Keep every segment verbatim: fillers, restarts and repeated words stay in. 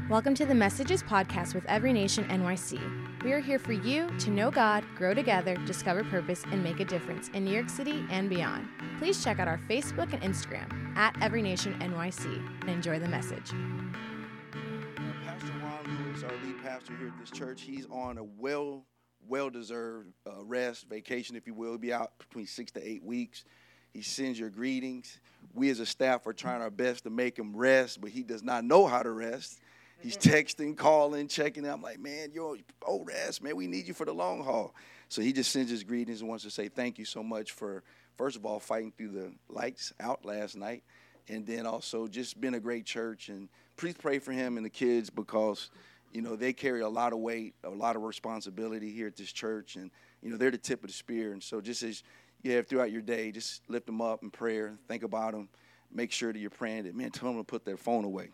Welcome to the Messages podcast with Every Nation N Y C. We are here for you to know God, grow together, discover purpose, and make a difference in New York City and beyond. Please check out our Facebook and Instagram at Every Nation N Y C and enjoy the message. Pastor Ron Lewis, our lead pastor here at this church, he's on a well, well-deserved uh, rest, vacation, if you will. He'll be out between six to eight weeks. He sends your greetings. We as a staff are trying our best to make him rest, but he does not know how to rest. He's texting, calling, checking. I'm like, man, you're oh rest, man. We need you for the long haul. So he just sends his greetings and wants to say thank you so much for, first of all, fighting through the lights out last night, and then also just being a great church. And please pray for him and the kids because, you know, they carry a lot of weight, a lot of responsibility here at this church, and, you know, they're the tip of the spear. And so just as you have throughout your day, just lift them up in prayer, think about them, make sure that you're praying that, man, tell them to put their phone away.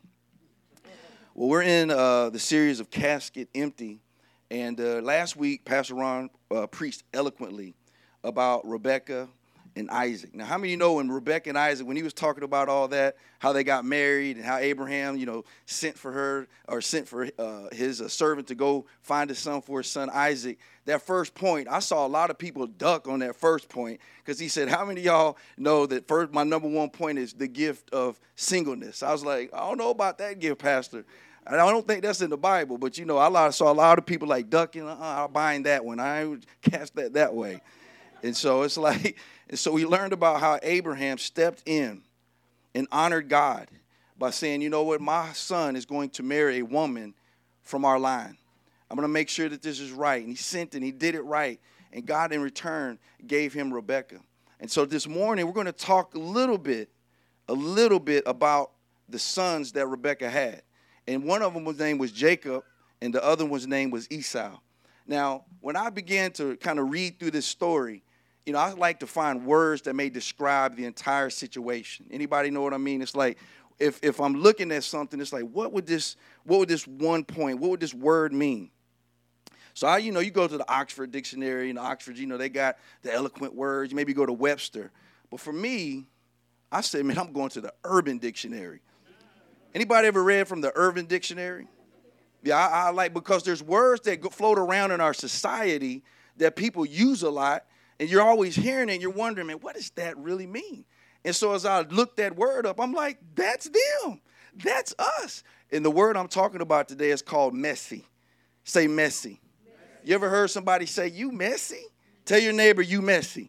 Well, we're in uh, the series of Casket Empty, and uh, last week, Pastor Ron uh, preached eloquently about Rebecca and Isaac. Now, how many of you know when Rebecca and Isaac, when he was talking about all that, how they got married and how Abraham, you know, sent for her or sent for uh, his uh, servant to go find his son for his son Isaac, that first point, I saw a lot of people duck on that first point because he said, how many of y'all know that first, my number one point is the gift of singleness? I was like, I don't know about that gift, Pastor. I don't think that's in the Bible, but, you know, I saw a lot of people like ducking, uh-uh, I'm buying that one. I ain't cast that that way. And so it's like, and so we learned about how Abraham stepped in and honored God by saying, you know what, my son is going to marry a woman from our line. I'm going to make sure that this is right. And he sent and he did it right. And God in return gave him Rebecca. And so this morning we're going to talk a little bit, a little bit about the sons that Rebecca had. And one of them was name was Jacob, and the other one's name was Esau. Now, when I began to kind of read through this story, you know, I like to find words that may describe the entire situation. Anybody know what I mean? It's like if if I'm looking at something, it's like, what would this what would this one point, what would this word mean? So, I, you know, you go to the Oxford Dictionary, and Oxford, you know, they got the eloquent words. Maybe you go to Webster. But for me, I said, man, I'm going to the Urban Dictionary. Anybody ever read from the Urban Dictionary? Yeah, I, I like, because there's words that go, float around in our society that people use a lot, and you're always hearing it, and you're wondering, man, what does that really mean? And so as I looked that word up, I'm like, that's them. That's us. And the word I'm talking about today is called messy. Say messy. Messy. You ever heard somebody say, you messy? Tell your neighbor, you messy.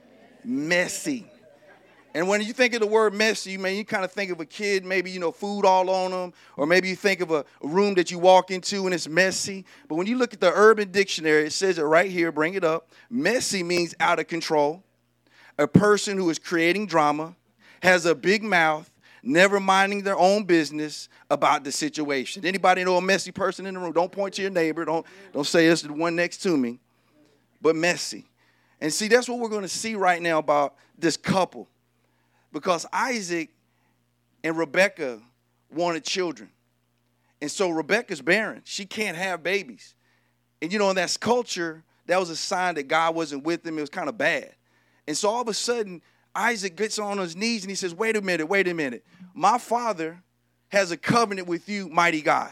Messy. And when you think of the word messy, you may you kind of think of a kid, maybe, you know, food all on them, or maybe you think of a room that you walk into and it's messy. But when you look at the Urban Dictionary, it says it right here, bring it up. Messy means out of control, a person who is creating drama, has a big mouth, never minding their own business about the situation. Anybody know a messy person in the room? Don't point to your neighbor. Don't, don't say it's the one next to me, but messy. And see, that's what we're going to see right now about this couple. Because Isaac and Rebecca wanted children. And so Rebecca's barren. She can't have babies. And, you know, in that culture, that was a sign that God wasn't with them. It was kind of bad. And so all of a sudden, Isaac gets on his knees and he says, wait a minute, wait a minute. My father has a covenant with you, mighty God.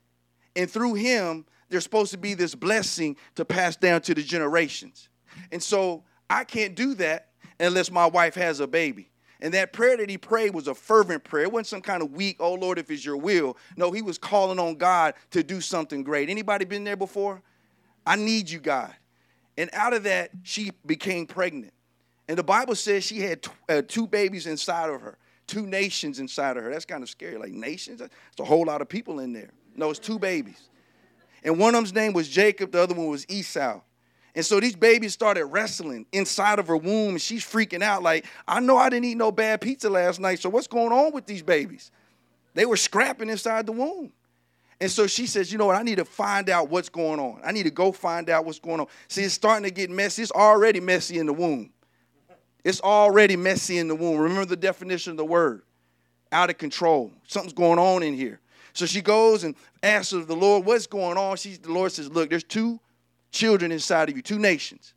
And through him, there's supposed to be this blessing to pass down to the generations. And so I can't do that unless my wife has a baby. And that prayer that he prayed was a fervent prayer. It wasn't some kind of weak, oh, Lord, if it's your will. No, he was calling on God to do something great. Anybody been there before? I need you, God. And out of that, she became pregnant. And the Bible says she had t- uh, two babies inside of her, two nations inside of her. That's kind of scary. Like nations? That's a whole lot of people in there. No, it's two babies. And one of them's name was Jacob. The other one was Esau. And so these babies started wrestling inside of her womb, and she's freaking out like, I know I didn't eat no bad pizza last night, so what's going on with these babies? They were scrapping inside the womb. And so she says, you know what, I need to find out what's going on. I need to go find out what's going on. See, it's starting to get messy. It's already messy in the womb. It's already messy in the womb. Remember the definition of the word, out of control. Something's going on in here. So she goes and asks of the Lord, what's going on? She, the Lord says, look, there's two children inside of you, two nations.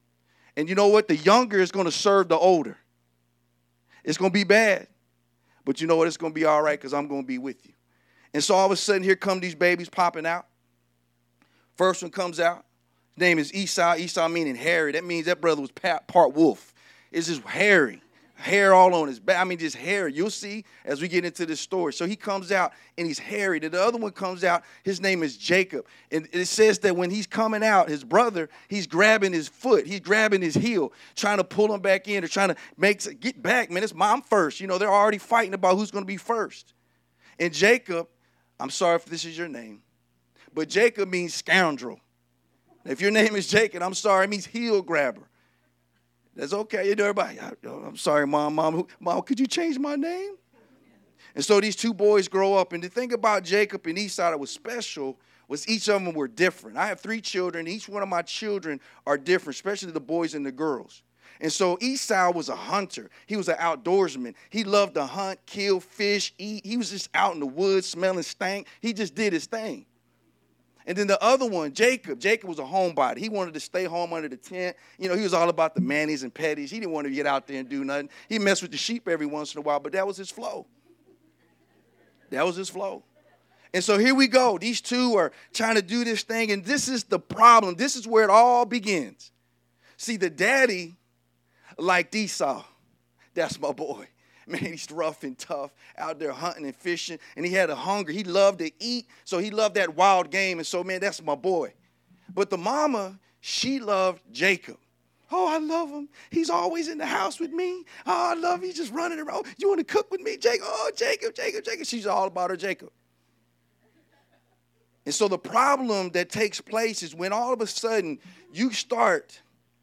And you know what? The younger is going to serve the older. It's going to be bad. But you know what? It's going to be all right because I'm going to be with you. And so all of a sudden, here come these babies popping out. First one comes out. His name is Esau. Esau meaning hairy. That means that brother was part wolf. It's just hairy. Hair all on his back. I mean, just hairy. You'll see as we get into this story. So he comes out, and he's hairy. Then the other one comes out. His name is Jacob. And it says that when he's coming out, his brother, he's grabbing his foot. He's grabbing his heel, trying to pull him back in or trying to make, get back, man. It's mom first. You know, they're already fighting about who's going to be first. And Jacob, I'm sorry if this is your name, but Jacob means scoundrel. If your name is Jacob, I'm sorry, it means heel grabber. That's okay. You know, everybody, I'm sorry, Mom, Mom, Mom, could you change my name? And so these two boys grow up. And the thing about Jacob and Esau that was special was each of them were different. I have three children. Each one of my children are different, especially the boys and the girls. And so Esau was a hunter. He was an outdoorsman. He loved to hunt, kill, fish, eat. He was just out in the woods smelling stank. He just did his thing. And then the other one, Jacob, Jacob was a homebody. He wanted to stay home under the tent. You know, he was all about the manis and petties. He didn't want to get out there and do nothing. He messed with the sheep every once in a while, but that was his flow. That was his flow. And so here we go. These two are trying to do this thing, and this is the problem. This is where it all begins. See, the daddy liked Esau. That's my boy. Man, he's rough and tough, out there hunting and fishing, and he had a hunger. He loved to eat, so he loved that wild game, and so, man, that's my boy. But the mama, she loved Jacob. Oh, I love him. He's always in the house with me. Oh, I love him. He's just running around. You want to cook with me, Jacob? Oh, Jacob, Jacob, Jacob. She's all about her Jacob. And so the problem that takes place is when all of a sudden you start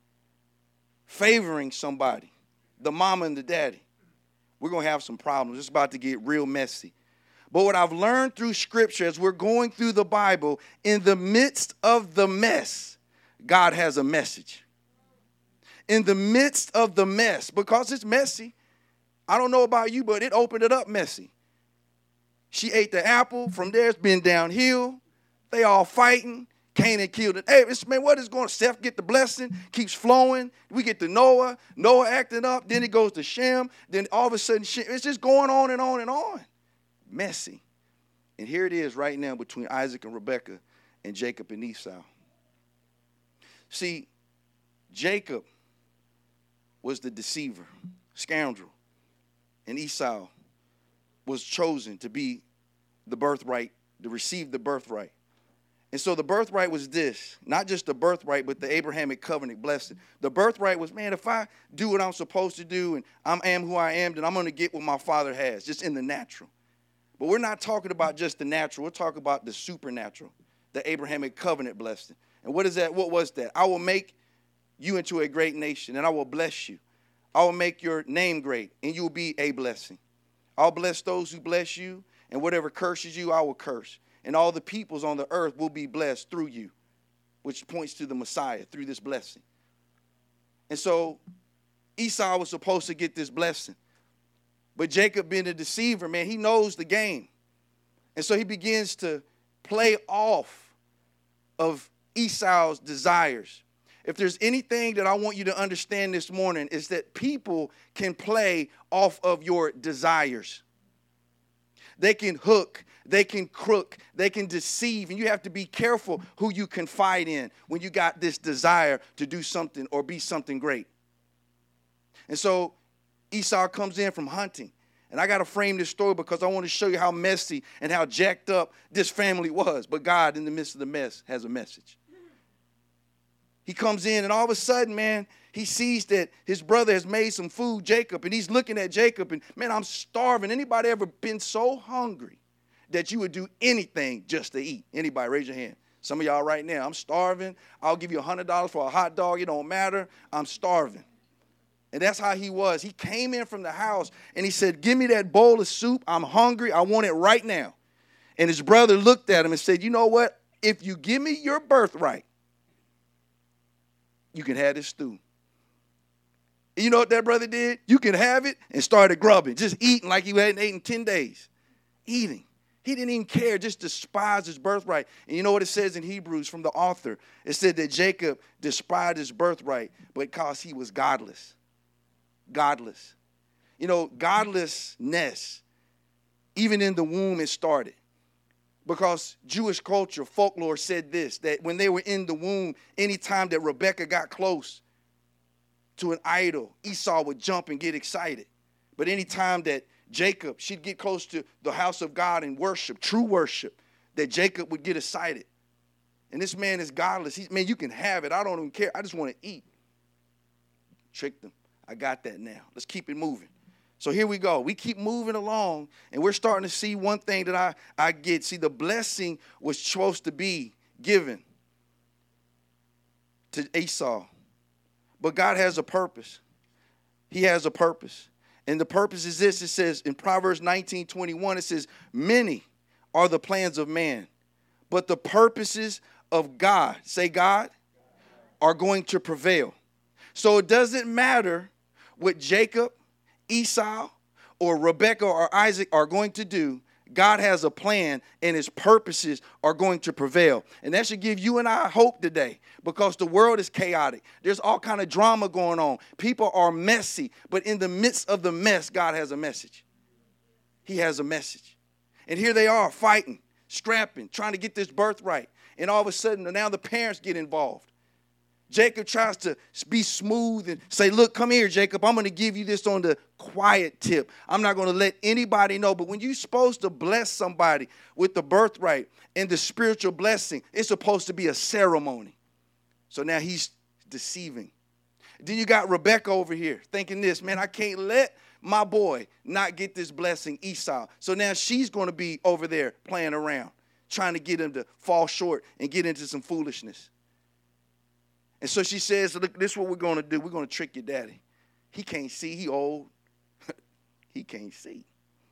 favoring somebody, the mama and the daddy, we're going to have some problems. It's about to get real messy. But what I've learned through Scripture as we're going through the Bible, in the midst of the mess, God has a message. In the midst of the mess, because it's messy, I don't know about you, but it opened it up messy. She ate the apple. From there, it's been downhill. They all fighting. Canaan killed it. Hey, man, what is going on? Seth get the blessing, keeps flowing. We get to Noah. Noah acting up. Then it goes to Shem. Then all of a sudden, Shem, it's just going on and on and on. Messy. And here it is right now between Isaac and Rebekah and Jacob and Esau. See, Jacob was the deceiver, scoundrel. And Esau was chosen to be the birthright, to receive the birthright. And so the birthright was this, not just the birthright, but the Abrahamic covenant blessing. The birthright was, man, if I do what I'm supposed to do and I am who I am, then I'm going to get what my father has, just in the natural. But we're not talking about just the natural. We're talking about the supernatural, the Abrahamic covenant blessing. And what is that? What was that? I will make you into a great nation, and I will bless you. I will make your name great, and you will be a blessing. I'll bless those who bless you, and whatever curses you, I will curse. And all the peoples on the earth will be blessed through you, which points to the Messiah, through this blessing. And so Esau was supposed to get this blessing. But Jacob, being a deceiver, man, he knows the game. And so he begins to play off of Esau's desires. If there's anything that I want you to understand this morning, is that people can play off of your desires. They can hook, they can crook, they can deceive, and you have to be careful who you confide in when you got this desire to do something or be something great. And so Esau comes in from hunting, and I got to frame this story because I want to show you how messy and how jacked up this family was. But God, in the midst of the mess, has a message. He comes in, and all of a sudden, man, he sees that his brother has made some food, Jacob, and he's looking at Jacob, and, man, I'm starving. Anybody ever been so hungry that you would do anything just to eat? Anybody, raise your hand. Some of y'all right now, I'm starving. I'll give you one hundred dollars for a hot dog. It don't matter. I'm starving. And that's how he was. He came in from the house, and he said, give me that bowl of soup. I'm hungry. I want it right now. And his brother looked at him and said, you know what? If you give me your birthright, you can have this stew. And you know what that brother did? You can have it, and started grubbing, just eating like he hadn't eaten in ten days. Eating. He didn't even care, just despised his birthright. And you know what it says in Hebrews from the author? It said that Jacob despised his birthright because he was godless. Godless. You know, godlessness, even in the womb it started. Because Jewish culture, folklore said this, that when they were in the womb, anytime that Rebekah got close to an idol, Esau would jump and get excited. But anytime that Jacob, she'd get close to the house of God and worship, true worship, that Jacob would get excited. And this man is godless. He's, man, you can have it. I don't even care. I just want to eat. Tricked them. I got that now. Let's keep it moving. So here we go. We keep moving along, and we're starting to see one thing that I, I get. See, the blessing was supposed to be given to Esau. But God has a purpose. He has a purpose. And the purpose is this. It says in Proverbs nineteen twenty-one, it says, many are the plans of man, but the purposes of God, say God, are going to prevail. So it doesn't matter what Jacob, Esau, or Rebekah or Isaac are going to do. God has a plan, and his purposes are going to prevail. And that should give you and I hope today, because the world is chaotic. There's all kind of drama going on. People are messy, but in the midst of the mess, God has a message. He has a message. And here they are fighting, scrapping, trying to get this birthright. And all of a sudden, now the parents get involved. Jacob tries to be smooth and say, look, come here, Jacob. I'm going to give you this on the quiet tip. I'm not going to let anybody know. But when you're supposed to bless somebody with the birthright and the spiritual blessing, it's supposed to be a ceremony. So now he's deceiving. Then you got Rebekah over here thinking this, man, I can't let my boy not get this blessing, Esau. So now she's going to be over there playing around, trying to get him to fall short and get into some foolishness. And so she says, look, this is what we're going to do. We're going to trick your daddy. He can't see. He old. He can't see.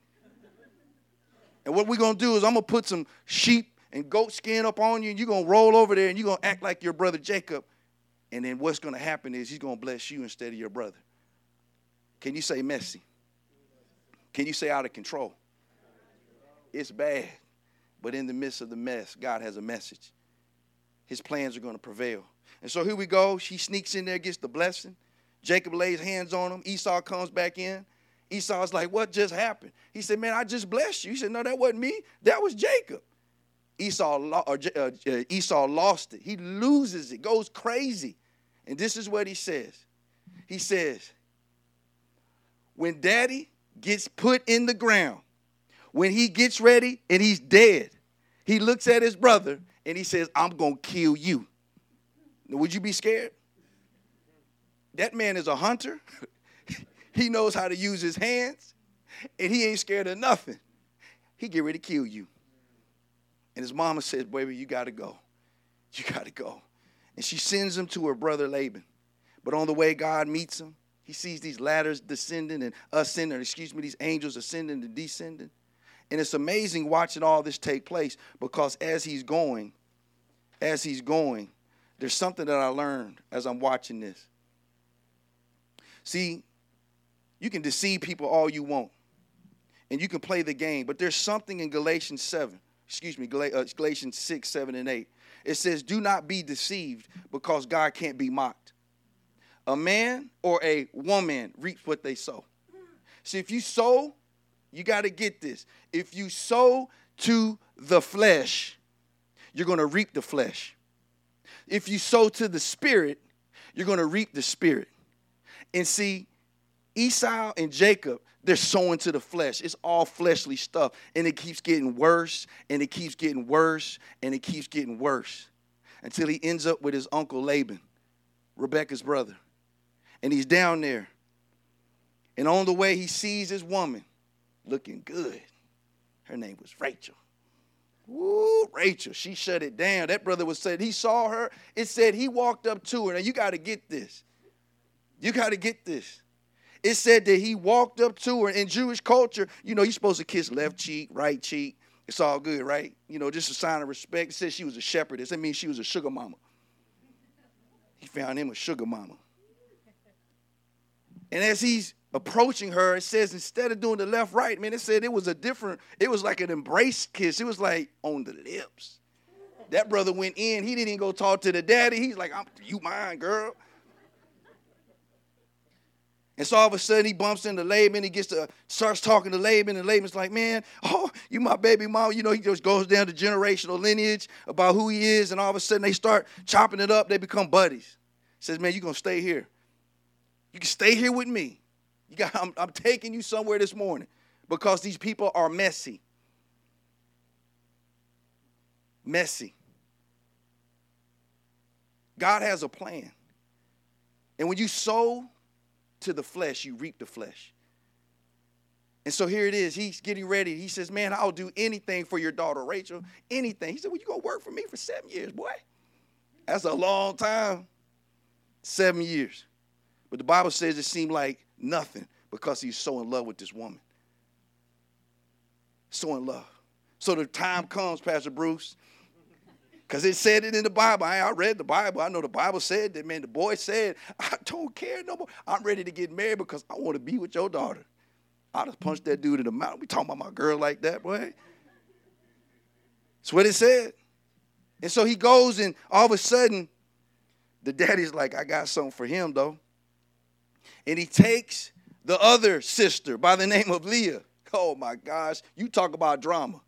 And what we're going to do is I'm going to put some sheep and goat skin up on you, and you're going to roll over there, and you're going to act like your brother Jacob. And then what's going to happen is he's going to bless you instead of your brother. Can you say messy? Can you say out of control? It's bad. But in the midst of the mess, God has a message. His plans are going to prevail. And so here we go. She sneaks in there, gets the blessing. Jacob lays hands on him. Esau comes back in. Esau's like, what just happened? He said, man, I just blessed you. He said, no, that wasn't me. That was Jacob. Esau, or, uh, uh, Esau lost it. He loses it, goes crazy. And this is what he says. He says, when daddy gets put in the ground, when he gets ready and he's dead, he looks at his brother and he says, I'm going to kill you. Now, would you be scared? That man is a hunter. He knows how to use his hands, and he ain't scared of nothing. He get ready to kill you. And his mama says, baby, you got to go. You got to go. And she sends him to her brother Laban. But on the way, God meets him. He sees these ladders descending and ascending, excuse me, these angels ascending and descending. And it's amazing watching all this take place, because as he's going, as he's going, there's something that I learned as I'm watching this. See, you can deceive people all you want, and you can play the game, but there's something in Galatians seven, excuse me, Galatians six, seven, and eight. It says, do not be deceived, because God can't be mocked. A man or a woman reaps what they sow. See, if you sow, you got to get this. If you sow to the flesh, you're going to reap the flesh. If you sow to the spirit, you're going to reap the spirit. And see, Esau and Jacob, they're sowing to the flesh. It's all fleshly stuff. And it keeps getting worse, and it keeps getting worse, and it keeps getting worse, until he ends up with his uncle Laban, Rebekah's brother. And he's down there. And on the way, he sees this woman looking good. Her name was Rachel. Woo, Rachel, she shut it down. That brother was said he saw her. It said he walked up to her. Now, you got to get this. You got to get this. It said that he walked up to her. In Jewish culture, you know, you're supposed to kiss left cheek, right cheek. It's all good, right? You know, just a sign of respect. It said she was a shepherdess. That means she was a sugar mama. He found him a sugar mama. And as he's approaching her, it says instead of doing the left, right, man, it said it was a different, it was like an embrace kiss. It was like on the lips. That brother went in. He didn't even go talk to the daddy. He's like, I'm, you mine, girl. And so all of a sudden he bumps into Laban. He gets to starts talking to Laban, and Laban's like, man, oh, you my baby mom. You know, he just goes down the generational lineage about who he is, and all of a sudden they start chopping it up. They become buddies. Says, man, you're going to stay here. You can stay here with me. You got, I'm, I'm taking you somewhere this morning because these people are messy. Messy. God has a plan. And when you sow to the flesh, you reap the flesh. And so here it is. He's getting ready. He says, man, I'll do anything for your daughter, Rachel. Anything. He said, well, you're going to work for me for seven years, boy. That's a long time. Seven years. But the Bible says it seemed like nothing because he's so in love with this woman. So in love. So the time comes, Pastor Bruce, because it said it in the Bible. I, I read the Bible. I know the Bible said that, man. The boy said, I don't care no more. I'm ready to get married because I want to be with your daughter. I just punched that dude in the mouth. We talking about my girl like that, boy. That's what it said. And so he goes, and all of a sudden, the daddy's like, I got something for him, though. And he takes the other sister by the name of Leah. Oh, my gosh. You talk about drama.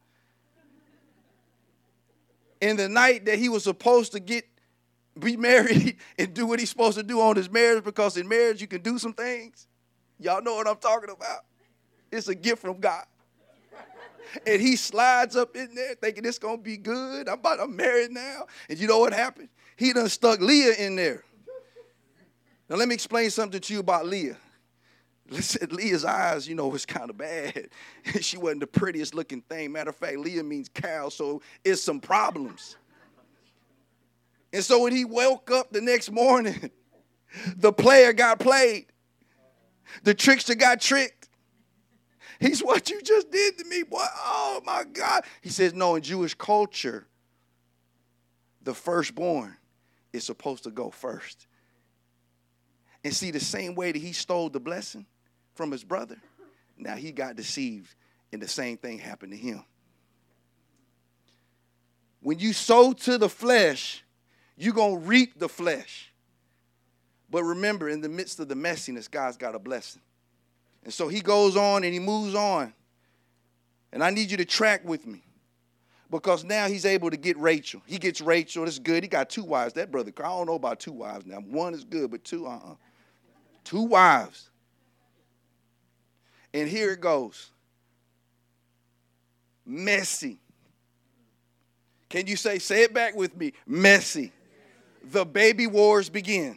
In the night that he was supposed to get be married and do what he's supposed to do on his marriage, because in marriage you can do some things. Y'all know what I'm talking about. It's a gift from God. And he slides up in there thinking it's going to be good. I'm about I'm married now. And you know what happened? He done stuck Leah in there. Now let me explain something to you about Leah. Listen, Leah's eyes, you know, was kind of bad. She wasn't the prettiest looking thing. Matter of fact, Leah means cow, so it's some problems. And so when he woke up the next morning, the player got played. The trickster got tricked. He's, what you just did to me, boy. Oh, my God. He says, no, in Jewish culture, the firstborn is supposed to go first. And see, the same way that he stole the blessing from his brother, now he got deceived, and the same thing happened to him. When you sow to the flesh, you're going to reap the flesh. But remember, in the midst of the messiness, God's got a blessing. And so he goes on and he moves on. And I need you to track with me, because now he's able to get Rachel. He gets Rachel. That's good. He got two wives. That brother, I don't know about two wives now. One is good, but two, uh-uh. Two wives. And here it goes. Messy. Can you say, say it back with me, messy. The baby wars begin.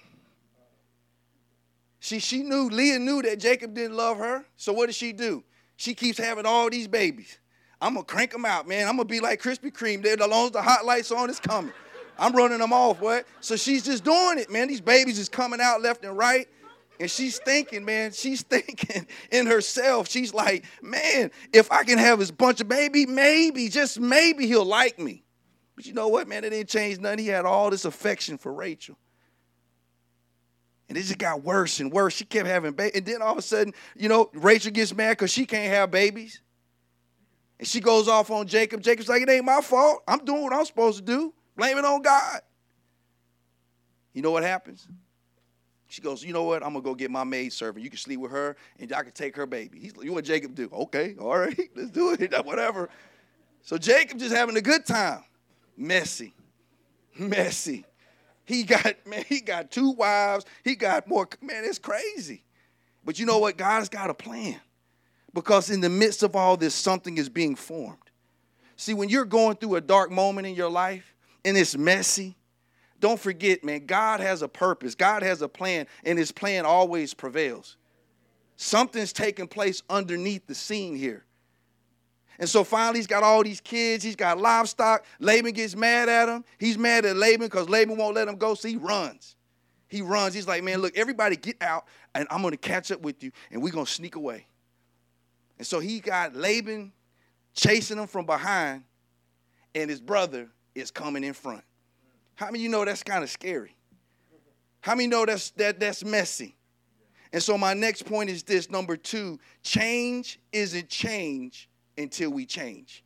She, she knew, Leah knew that Jacob didn't love her. So what does she do? She keeps having all these babies. I'm going to crank them out, man. I'm going to be like Krispy Kreme. As long as the hot lights on, it's coming. I'm running them off, what? So she's just doing it, man. These babies is coming out left and right. And she's thinking, man, she's thinking in herself. She's like, man, if I can have this bunch of baby, maybe, just maybe he'll like me. But you know what, man? It didn't change nothing. He had all this affection for Rachel. And it just got worse and worse. She kept having babies. And then all of a sudden, you know, Rachel gets mad because she can't have babies. And she goes off on Jacob. Jacob's like, it ain't my fault. I'm doing what I'm supposed to do. Blame it on God. You know what happens? She goes, you know what? I'm going to go get my maid servant. You can sleep with her, and I can take her baby. He's like, you what Jacob do? Okay, all right, let's do it, whatever. So Jacob just having a good time. Messy. Messy. He got, man, he got two wives. He got more. Man, it's crazy. But you know what? God's got a plan. Because in the midst of all this, something is being formed. See, when you're going through a dark moment in your life, and it's messy, don't forget, man, God has a purpose. God has a plan, and his plan always prevails. Something's taking place underneath the scene here. And so finally, he's got all these kids. He's got livestock. Laban gets mad at him. He's mad at Laban because Laban won't let him go, so he runs. He runs. He's like, man, look, everybody get out, and I'm going to catch up with you, and we're going to sneak away. And so he got Laban chasing him from behind, and his brother is coming in front. How many of you know that's kind of scary? How many know that's that that's messy? And so my next point is this, number two, change isn't change until we change.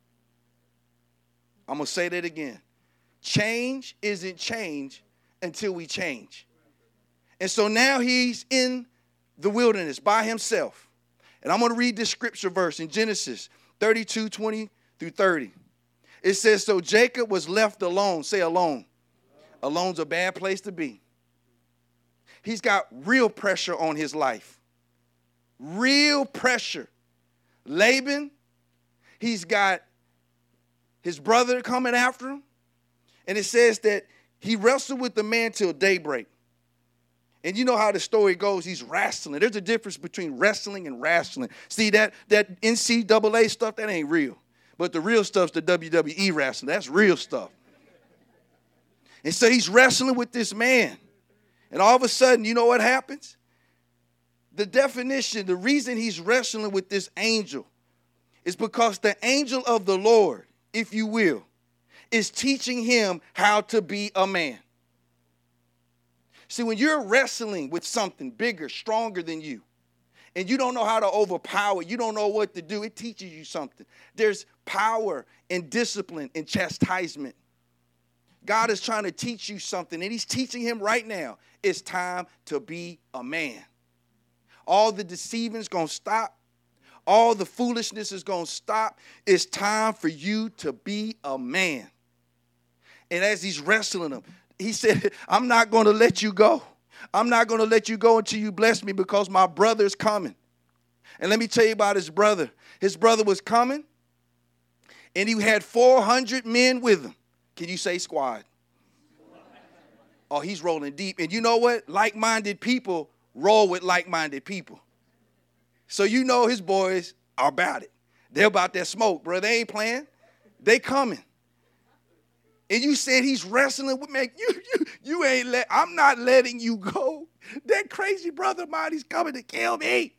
I'm going to say that again. Change isn't change until we change. And so now he's in the wilderness by himself. And I'm going to read this scripture verse in Genesis thirty-two, twenty through thirty. It says, so Jacob was left alone. Say alone. Alone's a bad place to be. He's got real pressure on his life. Real pressure. Laban, he's got his brother coming after him. And it says that he wrestled with the man till daybreak. And you know how the story goes. He's wrestling. There's a difference between wrestling and wrestling. See, that, that N C double A stuff, that ain't real. But the real stuff's the W W E wrestling. That's real stuff. And so he's wrestling with this man. And all of a sudden, you know what happens? The definition, the reason he's wrestling with this angel is because the angel of the Lord, if you will, is teaching him how to be a man. See, when you're wrestling with something bigger, stronger than you, and you don't know how to overpower, you don't know what to do, it teaches you something. There's power and discipline and chastisement. God is trying to teach you something, and he's teaching him right now. It's time to be a man. All the deceiving's going to stop. All the foolishness is going to stop. It's time for you to be a man. And as he's wrestling him, he said, I'm not going to let you go. I'm not going to let you go until you bless me because my brother's coming. And let me tell you about his brother. His brother was coming, and he had four hundred men with him. Can you say squad? Oh, he's rolling deep. And you know what? Like-minded people roll with like-minded people. So you know his boys are about it. They're about that smoke, bro. They ain't playing. They coming. And you said he's wrestling with me. You, you, you ain't let, I'm not letting you go. That crazy brother of mine, he's coming to kill me.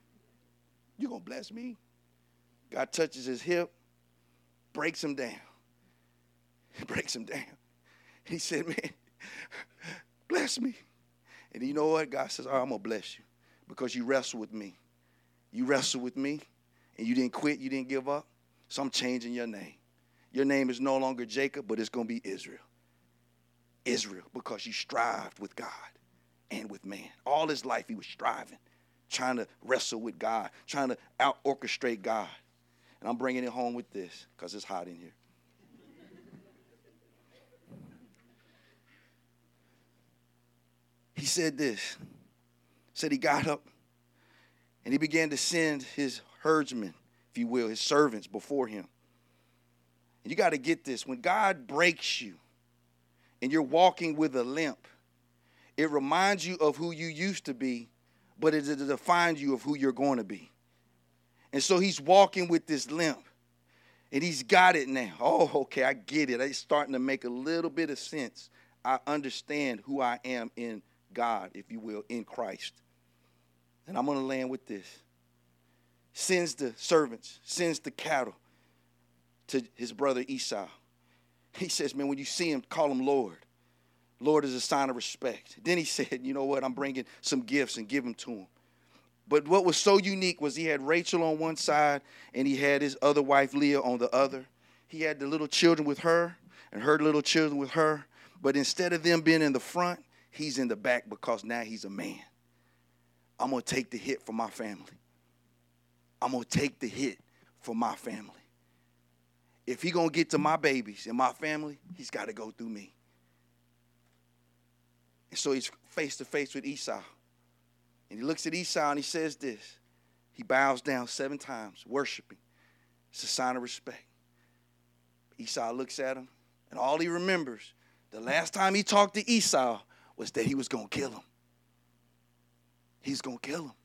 You gonna bless me? God touches his hip, breaks him down. Breaks him down. He said, man, bless me. And you know what? God says, all right, I'm going to bless you because you wrestled with me. You wrestled with me, and you didn't quit. You didn't give up. So I'm changing your name. Your name is no longer Jacob, but it's going to be Israel. Israel, because you strived with God and with man. All his life he was striving, trying to wrestle with God, trying to out-orchestrate God. And I'm bringing it home with this because it's hot in here. He said this, said he got up and he began to send his herdsmen, if you will, his servants before him. And you got to get this. When God breaks you and you're walking with a limp, it reminds you of who you used to be, but it defines you of who you're going to be. And so he's walking with this limp and he's got it now. Oh, okay, I get it. It's starting to make a little bit of sense. I understand who I am in God, if you will, in Christ. And I'm going to land with this. Sends the servants, sends the cattle to his brother Esau. He says, man, when you see him, call him Lord. Lord is a sign of respect. Then he said, you know what, I'm bringing some gifts and give them to him. But what was so unique was he had Rachel on one side and he had his other wife Leah on the other. He had the little children with her and her little children with her. But instead of them being in the front, he's in the back because now he's a man. I'm going to take the hit for my family. I'm going to take the hit for my family. If he's going to get to my babies and my family, he's got to go through me. And so he's face to face with Esau. And he looks at Esau and he says this. He bows down seven times, worshiping. It's a sign of respect. Esau looks at him, and all he remembers, the last time he talked to Esau, was that he was going to kill him. He's going to kill him.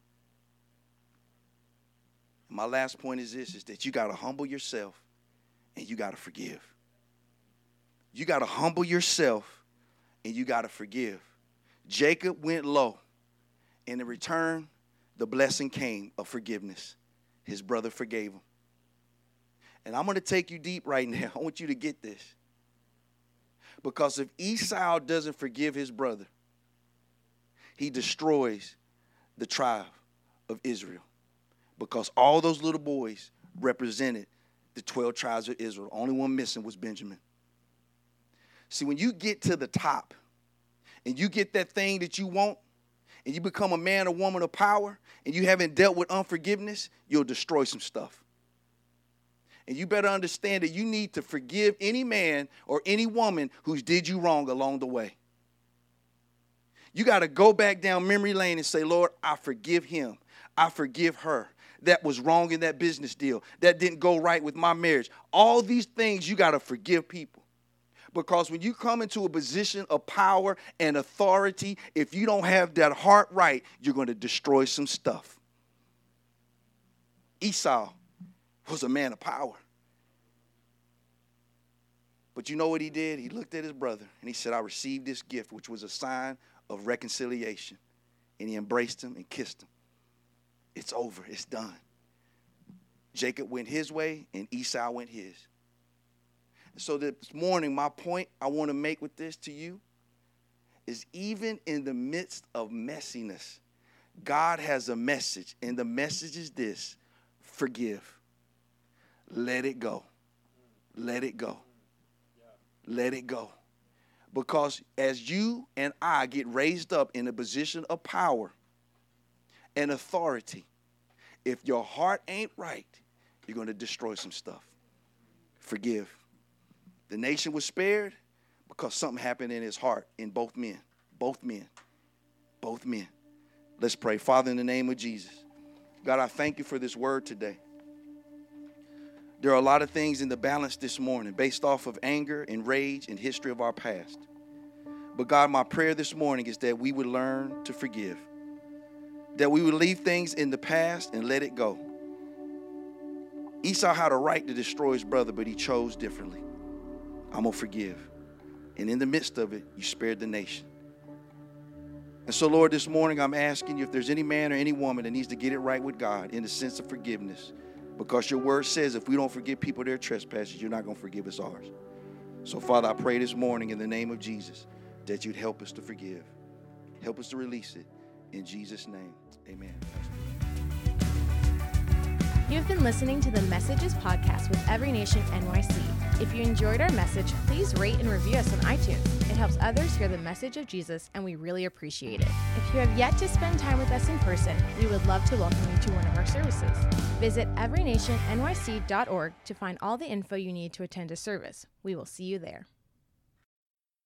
And my last point is this, is that you got to humble yourself and you got to forgive. You got to humble yourself and you got to forgive. Jacob went low, and in return, the blessing came of forgiveness. His brother forgave him. And I'm going to take you deep right now. I want you to get this. Because if Esau doesn't forgive his brother, he destroys the tribe of Israel. Because all those little boys represented the twelve tribes of Israel. The only one missing was Benjamin. See, when you get to the top and you get that thing that you want and you become a man or woman of power, and you haven't dealt with unforgiveness, you'll destroy some stuff. And you better understand that you need to forgive any man or any woman who's did you wrong along the way. You got to go back down memory lane and say, Lord, I forgive him. I forgive her. That was wrong in that business deal. That didn't go right with my marriage. All these things you got to forgive people. Because when you come into a position of power and authority, if you don't have that heart right, you're going to destroy some stuff. Esau was a man of power. But you know what he did? He looked at his brother and he said, I received this gift, which was a sign of reconciliation. And he embraced him and kissed him. It's over. It's done. Jacob went his way and Esau went his. So this morning, my point I want to make with this to you is even in the midst of messiness, God has a message. And the message is this: forgive. Let it go. Let it go. Let it go. Because as you and I get raised up in a position of power and authority, if your heart ain't right, you're going to destroy some stuff. Forgive. The nation was spared because something happened in his heart in both men. Both men. Both men. Let's pray. Father, in the name of Jesus, God, I thank you for this word today. There are a lot of things in the balance this morning based off of anger and rage and history of our past. But God, my prayer this morning is that we would learn to forgive. That we would leave things in the past and let it go. Esau had a right to destroy his brother, but he chose differently. I'm going to forgive. And in the midst of it, you spared the nation. And so, Lord, this morning I'm asking you if there's any man or any woman that needs to get it right with God in the sense of forgiveness. Because your word says if we don't forgive people their trespasses, you're not going to forgive us ours. So, Father, I pray this morning in the name of Jesus that you'd help us to forgive. Help us to release it. In Jesus' name, amen. You've been listening to the Messages podcast with Every Nation N Y C. If you enjoyed our message, please rate and review us on iTunes. It helps others hear the message of Jesus, and we really appreciate it. If you have yet to spend time with us in person, we would love to welcome you to one of our services. Visit every nation N Y C dot org to find all the info you need to attend a service. We will see you there.